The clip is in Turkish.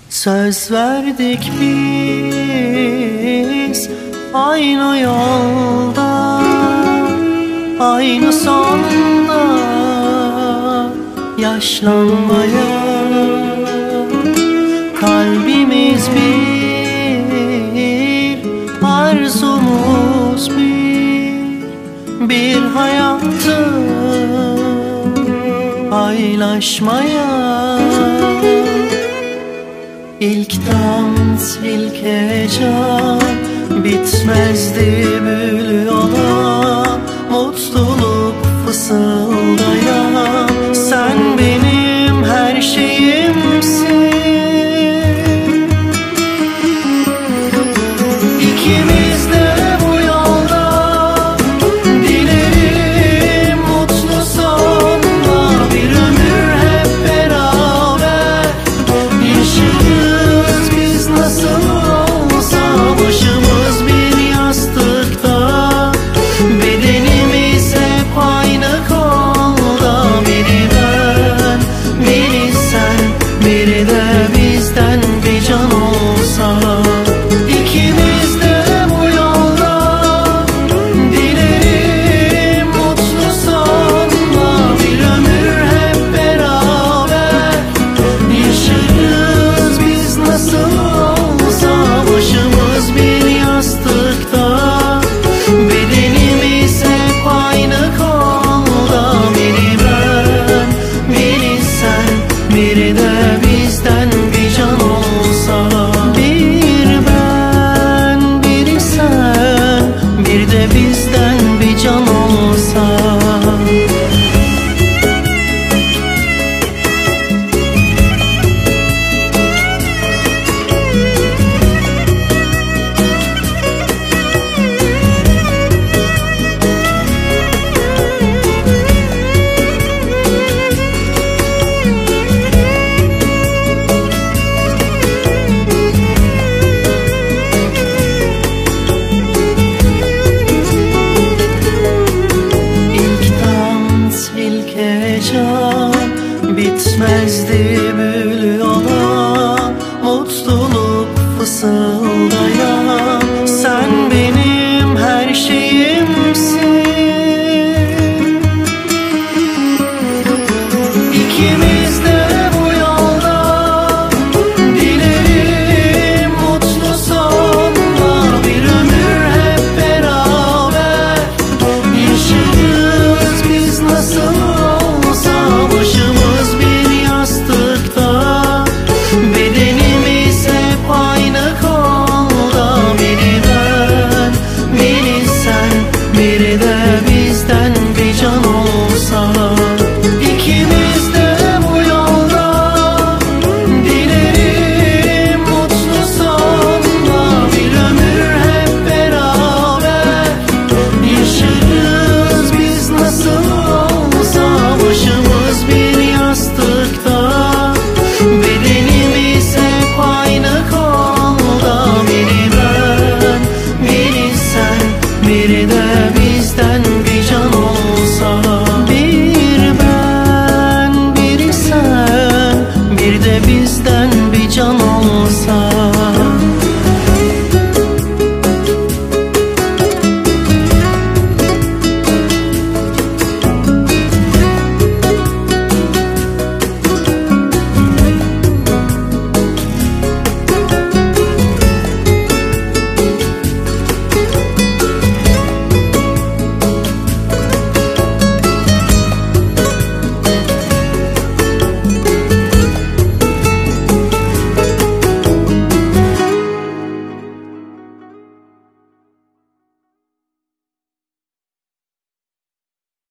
Söz verdik biz aynı yolda, aynı sonda yaşlanmaya. Kalbimiz bir, arzumuz bir hayatı paylaşmaya. İlk dans, ilk heyecan, bitmezdi bülüyorlar. Mutluluk fısıldayan, sen benim her şeyimsin. İkimiz de bu yolda, dilerim mutlu sonla. Bir ömür hep beraber yaşarız biz nasıl olsa. Başımız bir yastıkta, bedenimiz hep aynı kolda. Biri ben, biri sen, biri de bizden bir can olsa. İkimiz de bu yolda, dilerim mutlu sonla. Bir ömür hep beraber yaşarız biz nasıl olsa. Başımız bir yastıkta, bedenimiz hep aynı kolda. Biri ben, biri sen, biri de bizden bir can olsa. Bir ben, biri sen, bir de bizden bir can olsa. Bitmezdi bülüyorlar. Mutluluk fısıldayan, sen benim her şeyimsin. İkimiz de bu yolda, dilerim mutlu sonla. Bir ömür hep beraber yaşarız biz nasıl olsa. Başımız bir yastıkta, bedenimiz hep aynı kolda. Biri ben, biri sen, biri de bizden bir can olsa. İkimiz de bu yolda, dilerim mutlu sonla. Bir ömür hep beraber yaşarız biz nasıl olsa. Başımız bir yastıkta, bedenimiz hep aynı kolda. Biri ben, biri sen, biri de bizden bir can olsa. Bir ben, biri sen, bir de bizden bir can olsa.